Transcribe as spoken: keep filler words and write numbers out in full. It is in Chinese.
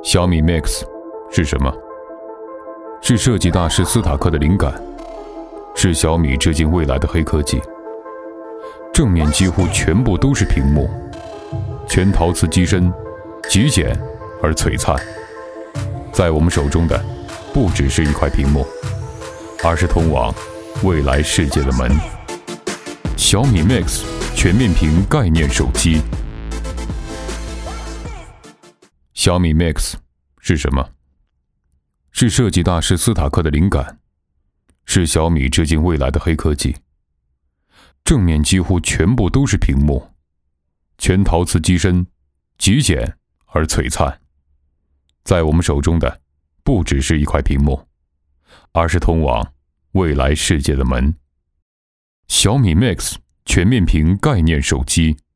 小米 Mix 是什么？是设计大师斯塔克的灵感，是小米致敬未来的黑科技。正面几乎全部都是屏幕，全陶瓷机身，极简而璀璨。在我们手中的不只是一块屏幕，而是通往未来世界的门。小米 Mix 全面屏概念手机。小米 Mix 是什么？是设计大师斯塔克的灵感，是小米致敬未来的黑科技。正面几乎全部都是屏幕，全陶瓷机身，极简而璀璨。在我们手中的不只是一块屏幕，而是通往未来世界的门。小米 Mix 全面屏概念手机。